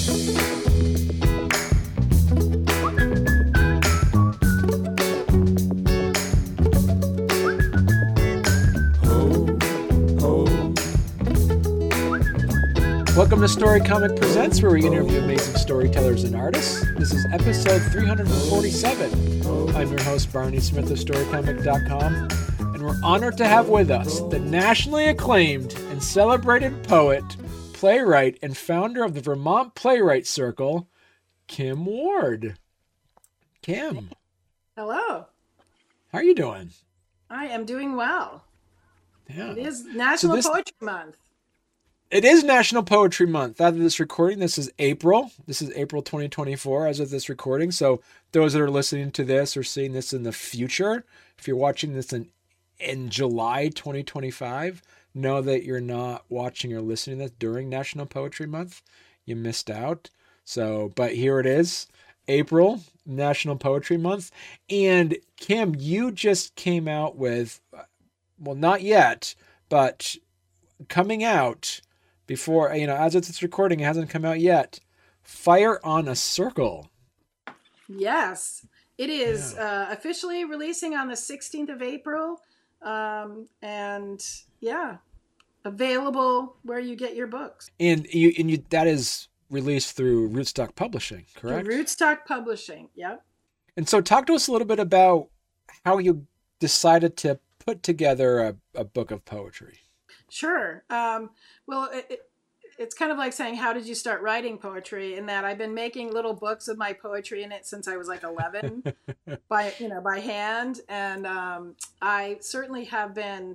Welcome to Story Comic Presents, where we interview amazing storytellers and artists. This is episode 347. I'm your host, Barney Smith of StoryComic.com, and we're honored to have with us the nationally acclaimed and celebrated poet, playwright, and founder of the Vermont Playwright Circle, Kim Ward. Kim. Hello. How are you doing? I am doing well. Yeah. It is National Poetry Month. It is National Poetry Month. After this recording, this is April. This is April 2024 as of this recording. So those that are listening to this or seeing this in the future, if you're watching this in July 2025, know that you're not watching or listening to this during National Poetry Month. You missed out. So, but here it is, April, National Poetry Month. And Kim, you just came out with, well, not yet, but coming out before, as of this recording, it hasn't come out yet. Fire on a Circle. Yes, it is officially releasing on the 16th of April. And yeah, available where you get your books. And you that is released through Rootstock Publishing, correct? Rootstock Publishing, yep. And so talk to us a little bit about how you decided to put together a book of poetry. Sure. Well, it's kind of like saying, how did you start writing poetry? In that I've been making little books of my poetry in it since I was like 11 by hand. And I certainly have been,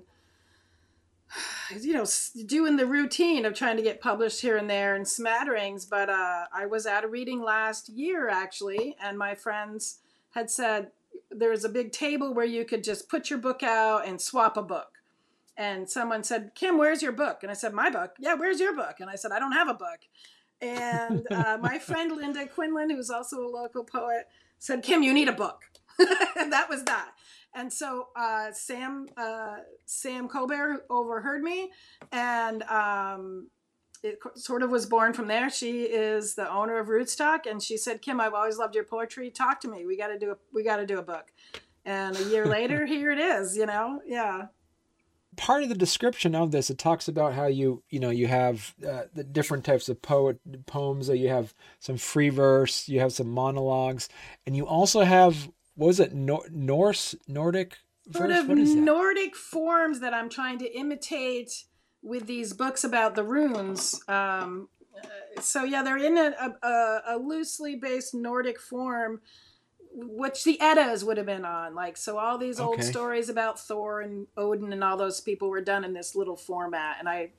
doing the routine of trying to get published here and there in smatterings. But I was at a reading last year, actually, and my friends had said there's a big table where you could just put your book out and swap a book. And someone said, Kim, where's your book? And I said, my book? Yeah, where's your book? And I said, I don't have a book. And my friend Linda Quinlan, who's also a local poet, said, Kim, you need a book. And that was that. And so Sam Colbert overheard me, and it sort of was born from there. She is the owner of Rootstock, and she said, Kim, I've always loved your poetry. Talk to me. We got to do a book. And a year later, here it is. Yeah. Part of the description of this, it talks about how you have the different types of poems. That you have some free verse, you have some monologues, and you also have, what was it, Nordic sort verse? of Nordic forms that I'm trying to imitate with these books about the runes. So yeah, they're in a loosely based Nordic form, which the Eddas would have been on. So all these old stories about Thor and Odin and all those people were done in this little format. And I,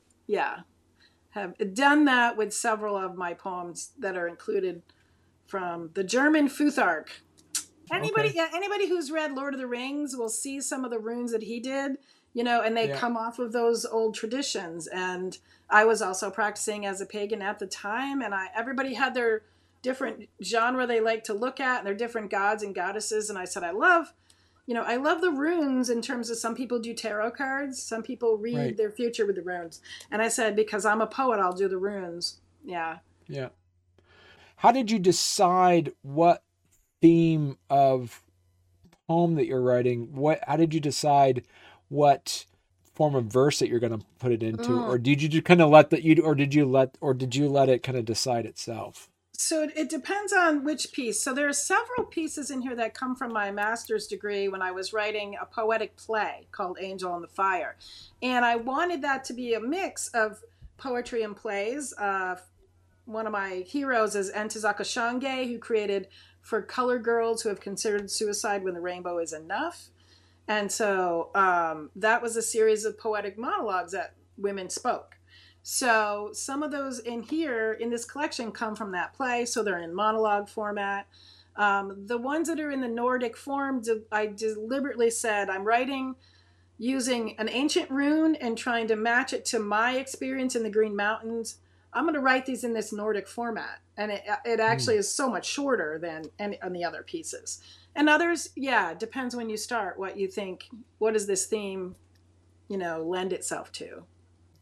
have done that with several of my poems that are included from the German Futhark. Anybody who's read Lord of the Rings will see some of the runes that he did, and they come off of those old traditions. And I was also practicing as a pagan at the time, and everybody had their different genre they like to look at, and their different gods and goddesses. And I said, I love the runes in terms of, some people do tarot cards, some people read their future with the runes. And I said, because I'm a poet, I'll do the runes. Yeah. Yeah. How did you decide what theme of poem that you're writing? How did you decide what form of verse that you're going to put it into? Or did you kind of let did you let it kind of decide itself? So it depends on which piece. So there are several pieces in here that come from my master's degree when I was writing a poetic play called Angel in the Fire. And I wanted that to be a mix of poetry and plays. One of my heroes is Ntozake Shange, who created For Color Girls Who Have Considered Suicide When the Rainbow Is Enough. And so that was a series of poetic monologues that women spoke. So some of those in here in this collection come from that play, so they're in monologue format. The ones that are in the Nordic form, I deliberately said I'm writing using an ancient rune and trying to match it to my experience in the Green Mountains. I'm going to write these in this Nordic format, and it actually is so much shorter than on the other pieces. And others, depends when you start what you think. What does this theme, lend itself to?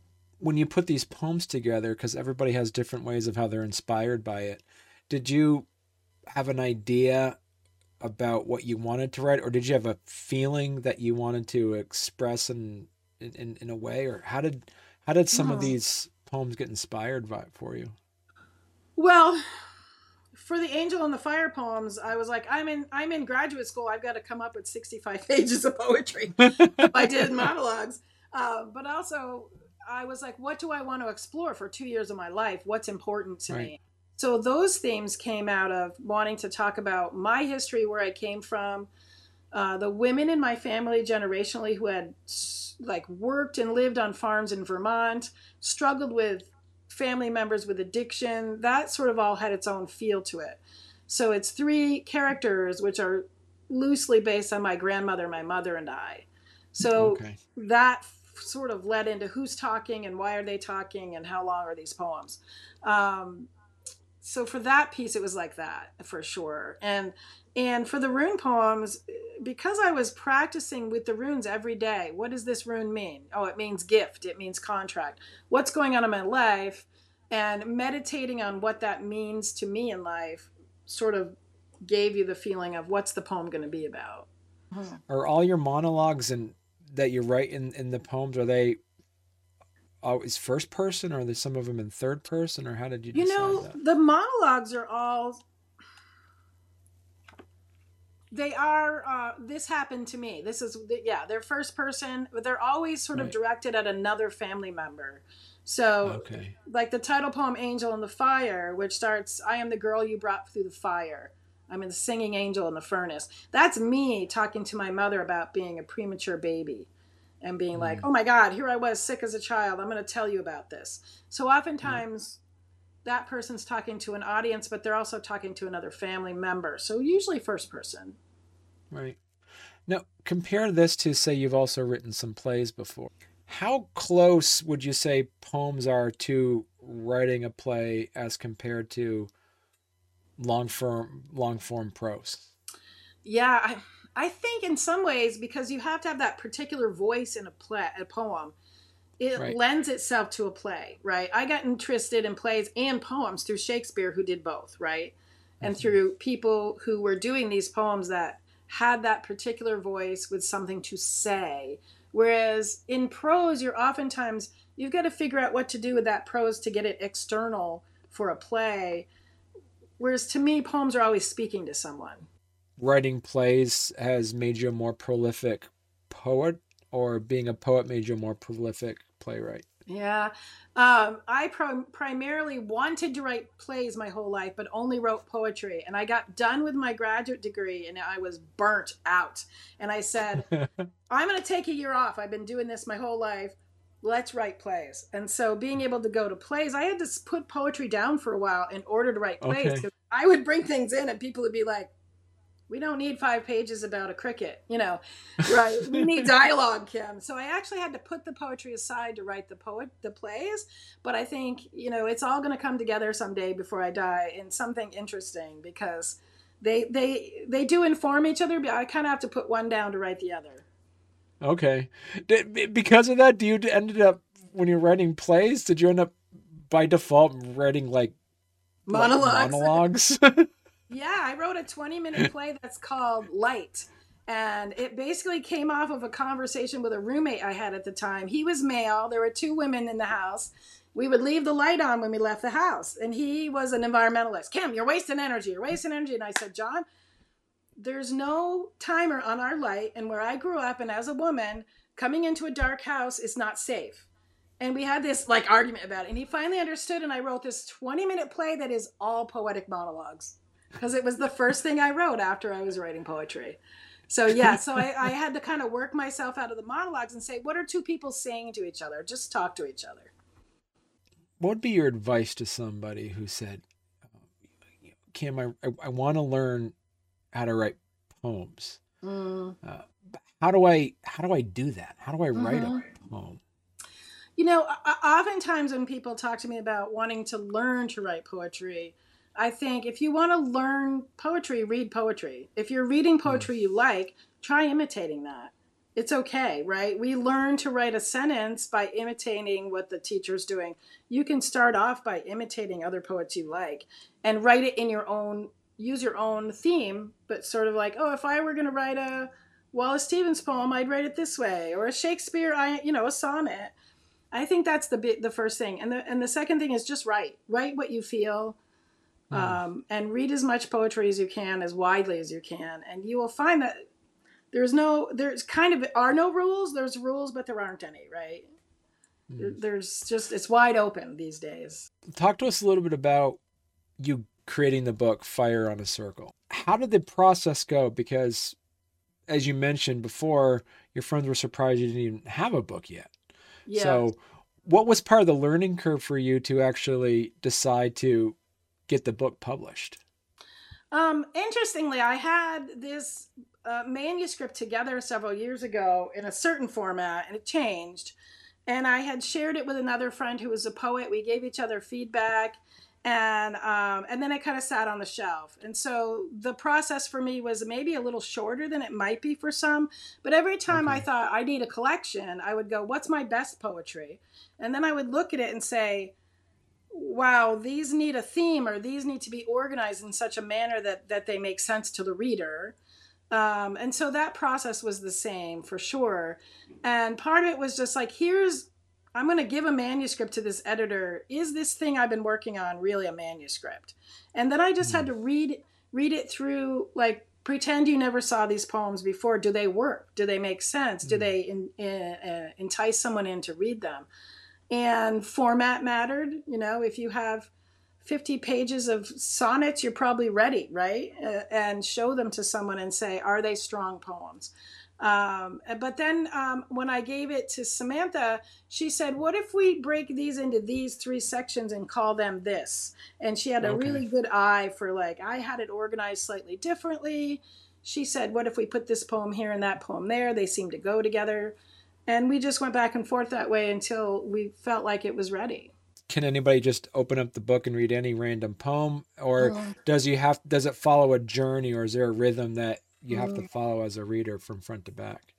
when you put these poems together, because everybody has different ways of how they're inspired by it, did you have an idea about what you wanted to write, or did you have a feeling that you wanted to express in a way, or how did some of Mhm. these poems get inspired by for you? Well, for the Angel and the Fire poems, I was like, I'm in graduate school. I've got to come up with 65 pages of poetry. So I did monologues, but also I was like, what do I want to explore for 2 years of my life? What's important to Right. me? So those themes came out of wanting to talk about my history, where I came from, the women in my family generationally who had like worked and lived on farms in Vermont, struggled with family members with addiction. That sort of all had its own feel to it. So it's three characters which are loosely based on my grandmother, my mother, and I. So Okay. that sort of led into who's talking and why are they talking and how long are these poems. Um, so for that piece it was like that for sure. And for the rune poems, because I was practicing with the runes every day, what does this rune mean? Oh, it means gift, it means contract, what's going on in my life, and meditating on what that means to me in life sort of gave you the feeling of what's the poem going to be about. Are all your monologues and that you write in the poems, are they always first person, or are there some of them in third person, or how did you You decide know, that? the monologues are all, they are, this happened to me, this is, yeah, they're first person, but they're always sort of Right. directed at another family member. So Okay. like the title poem Angel in the Fire, which starts, I am the girl you brought through the fire, I'm the singing angel in the furnace, that's me talking to my mother about being a premature baby and being like, Mm, oh my god, here I was sick as a child, I'm going to tell you about this. So yeah. oftentimes that person's talking to an audience, but they're also talking to another family member, so usually first person. Right. Now, compare this to, say, you've also written some plays before. How close would you say poems are to writing a play as compared to long form prose? Yeah, I think in some ways, because you have to have that particular voice in a poem, it Right. lends itself to a play, right? I got interested in plays and poems through Shakespeare, who did both, right? And Hmm. through people who were doing these poems that had that particular voice with something to say. Whereas in prose, you're oftentimes, you've got to figure out what to do with that prose to get it external for a play. Whereas to me, poems are always speaking to someone. Writing plays has made you a more prolific poet, or being a poet made you a more prolific playwright? Yeah. I primarily wanted to write plays my whole life, but only wrote poetry. And I got done with my graduate degree and I was burnt out. And I said, I'm going to take a year off. I've been doing this my whole life. Let's write plays. And so being able to go to plays, I had to put poetry down for a while in order to write plays, Okay. because I would bring things in and people would be like, we don't need 5 pages about a cricket, right? We need dialogue, Kim. So I actually had to put the poetry aside to write the plays. But I think, it's all going to come together someday before I die in something interesting, because they do inform each other, but I kind of have to put one down to write the other. Okay. Because of that, do you ended up, when you're writing plays, did you end up by default writing like Monologues. monologues? Yeah, I wrote a 20-minute play that's called Light. And it basically came off of a conversation with a roommate I had at the time. He was male. There were two women in the house. We would leave the light on when we left the house. And he was an environmentalist. Kim, you're wasting energy. You're wasting energy. And I said, John, there's no timer on our light. And where I grew up, and as a woman, coming into a dark house is not safe. And we had this like argument about it. And he finally understood. And I wrote this 20-minute play that is all poetic monologues, because it was the first thing I wrote after I was writing poetry. So yeah, so I had to kind of work myself out of the monologues and say, what are two people saying to each other? Just talk to each other. What would be your advice to somebody who said, Kim, I want to learn how to write poems. Mm, Uh, how do I do that? How do I write a mm-hmm. poem? Oftentimes when people talk to me about wanting to learn to write poetry, I think if you want to learn poetry, read poetry. If you're reading Hmm. poetry you like, try imitating that. It's okay, right? We learn to write a sentence by imitating what the teacher's doing. You can start off by imitating other poets you like and write it in your own, use your own theme, but sort of like, oh, if I were going to write a Wallace Stevens poem, I'd write it this way, or a Shakespeare, a sonnet. I think that's the first thing. And the second thing is just write what you feel. And read as much poetry as you can, as widely as you can. And you will find that are no rules. There's rules, but there aren't any, right? It's wide open these days. Talk to us a little bit about you creating the book Fire on a Circle. How did the process go? Because as you mentioned before, your friends were surprised you didn't even have a book yet. Yeah. So what was part of the learning curve for you to actually decide to get the book published? Interestingly, I had this manuscript together several years ago in a certain format, and it changed. And I had shared it with another friend who was a poet. We gave each other feedback, and then it kind of sat on the shelf. And so the process for me was maybe a little shorter than it might be for some. But every time I thought I need a collection, I would go, what's my best poetry? And then I would look at it and say, wow, these need a theme, or these need to be organized in such a manner that they make sense to the reader. And so that process was the same for sure. And part of it was just like, I'm going to give a manuscript to this editor. Is this thing I've been working on really a manuscript? And then I just had to read it through, like, pretend you never saw these poems before. Do they work? Do they make sense? Do they entice someone in to read them? And format mattered. If you have 50 pages of sonnets, you're probably ready, right? And show them to someone and say, are they strong poems? But then when I gave it to Samantha, she said, what if we break these into these 3 sections and call them this? And she had a really good eye for, like, I had it organized slightly differently. She said, what if we put this poem here and that poem there? They seem to go together. And we just went back and forth that way until we felt like it was ready. Can anybody just open up the book and read any random poem, or does it follow a journey, or is there a rhythm that you have to follow as a reader from front to back?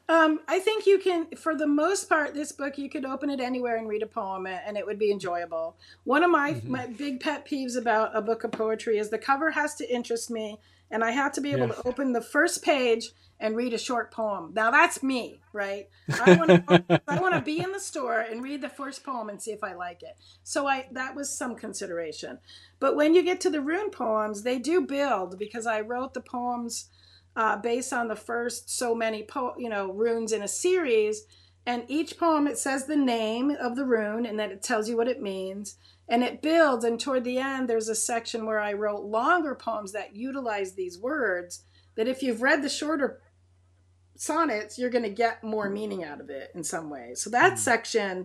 I think you can, for the most part, this book, you could open it anywhere and read a poem and it would be enjoyable. One of my big pet peeves about a book of poetry is the cover has to interest me, and I have to be able to open the first page and read a short poem. Now that's me, right? I want to be in the store and read the first poem and see if I like it. So that was some consideration. But when you get to the rune poems, they do build, because I wrote the poems based on the first so many runes in a series. And each poem, it says the name of the rune, and then it tells you what it means. And it builds, and toward the end, there's a section where I wrote longer poems that utilize these words, that if you've read the shorter sonnets, you're going to get more meaning out of it in some way. So that section,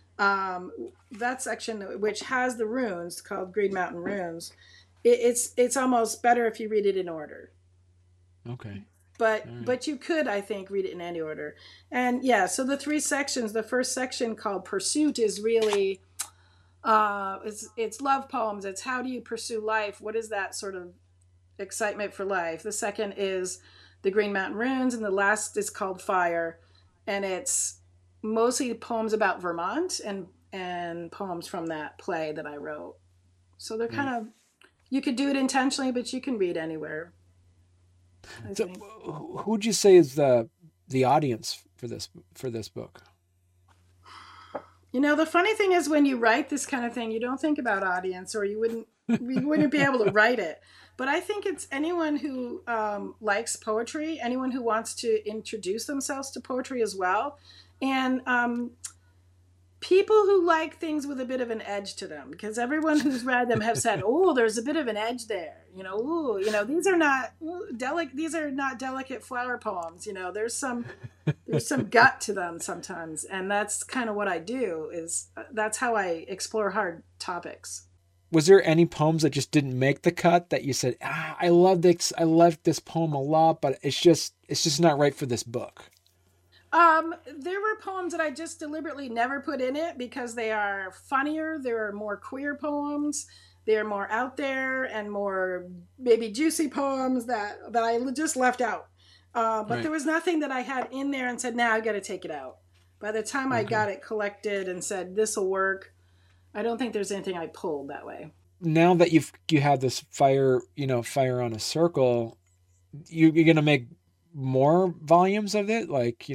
which has the runes called Green Mountain Runes, it's almost better if you read it in order. Okay. But you could, I think, read it in any order. And so the 3 sections, the first section called Pursuit is really, it's love poems. It's how do you pursue life? What is that sort of excitement for life? The second is the Green Mountain Runes, and the last is called Fire. And it's mostly poems about Vermont and poems from that play that I wrote. So they're kind of, you could do it intentionally, but you can read anywhere. So who would you say is the audience for this book? The funny thing is, when you write this kind of thing, you don't think about audience, or you wouldn't be able to write it. But I think it's anyone who likes poetry, anyone who wants to introduce themselves to poetry as well, and people who like things with a bit of an edge to them, because everyone who's read them have said, "Oh, there's a bit of an edge there." These are not delicate flower poems. There's some gut to them sometimes, and that's kind of what I do. That's how I explore hard topics. Was there any poems that just didn't make the cut that you said, I love this poem a lot, but it's just not right for this book? There were poems that I just deliberately never put in it because they are funnier. There are more queer poems. They're more out there and more maybe juicy poems that I just left out. But there was nothing that I had in there and said, now I got to take it out. By the time I got it collected and said, this will work, I don't think there's anything I pulled that way. Now that you have this fire on a circle, you're going to make more volumes of it, like,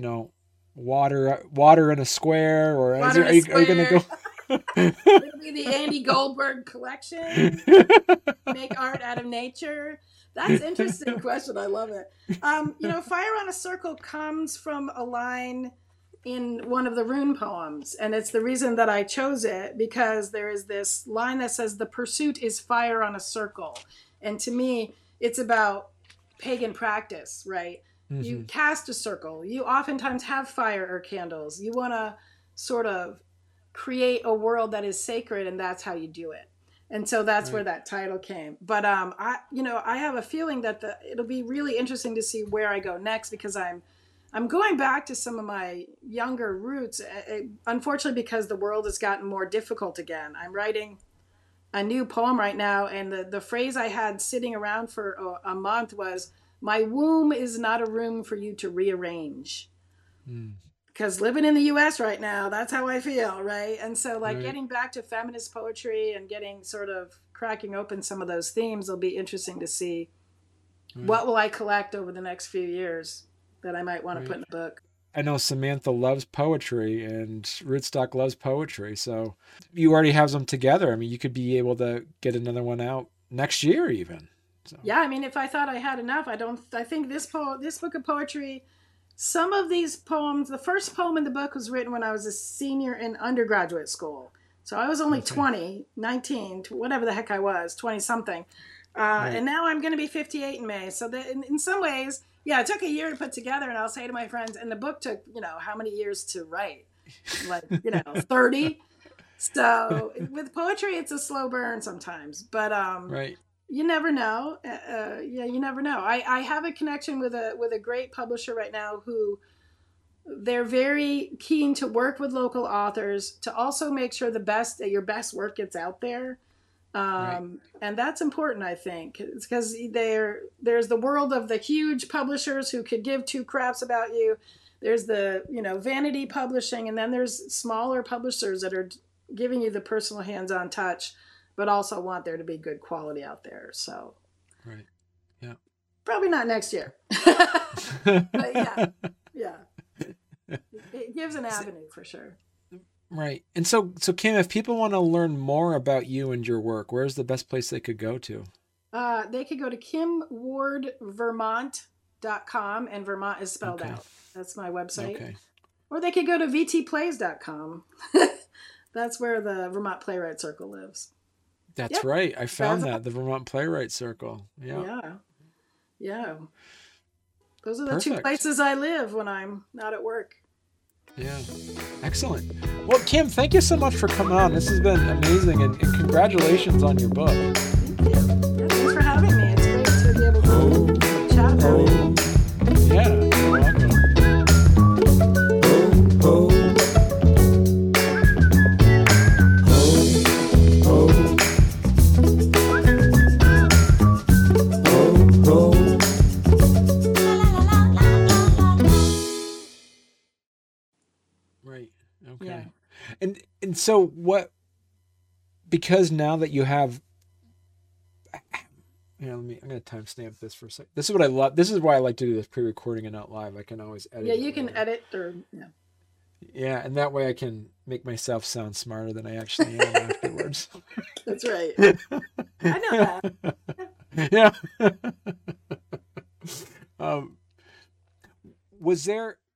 water in a square, or are you going to go? It'll be the Andy Goldberg collection. Make art out of nature. That's an interesting question. I love it. Fire on a circle comes from a line in one of the rune poems, and it's the reason that I chose it, because there is this line that says, the pursuit is fire on a circle. And to me, it's about pagan practice, right? Mm-hmm. You cast a circle. You oftentimes have fire or candles. You want to sort of create a world that is sacred, and that's how you do it. And so that's where that title came. But I have a feeling that it'll be really interesting to see where I go next, because I'm going back to some of my younger roots. Unfortunately, because the world has gotten more difficult again. I'm writing a new poem right now, and the phrase I had sitting around for a month was, my womb is not a room for you to rearrange. Because living in the U.S. right now, that's how I feel, right? And so getting back to feminist poetry and getting sort of cracking open some of those themes will be interesting to see. What will I collect over the next few years that I might want to put in a book. I know Samantha loves poetry and Rootstock loves poetry. So you already have them together. I mean, you could be able to get another one out next year even. So. Yeah, I mean, if I thought I had enough, I think this book of poetry, some of these poems, the first poem in the book was written when I was a senior in undergraduate school. So I was only 20, 19, whatever the heck I was, 20 something. And now I'm going to be 58 in May. So in some ways, it took a year to put together, and I'll say to my friends, and the book took, how many years to write? 30. So with poetry, it's a slow burn sometimes, but you never know. You never know. I have a connection with a great publisher right now who they're very keen to work with local authors to also make sure your best work gets out there. And that's important, I think. It's because there's the world of the huge publishers who could give two craps about you. There's the, vanity publishing, and then there's smaller publishers that are giving you the personal hands-on touch, but also want there to be good quality out there. So, probably not next year, but yeah, it gives an avenue for sure. Right. And so Kim, if people want to learn more about you and your work, where's the best place they could go to? They could go to kimwardvermont.com, and Vermont is spelled out. That's my website. Okay. Or they could go to vtplays.com. That's where the Vermont Playwright Circle lives. That's right. I found that, the Vermont Playwright Circle. Yeah. Those are the two places I live when I'm not at work. Yeah. Excellent. Well, Kim, thank you so much for coming on. This has been amazing, and congratulations on your book. Thank you. Yeah, thanks for having me. It's great to be able to chat about it. Yeah, you're welcome. Okay. Yeah. And so what, because now that you have, I'm going to timestamp this for a second. This is what I love. This is why I like to do this pre-recording and not live. I can always edit. Yeah, you can edit Yeah, and that way I can make myself sound smarter than I actually am afterwards. That's right. I know that. Yeah. Was there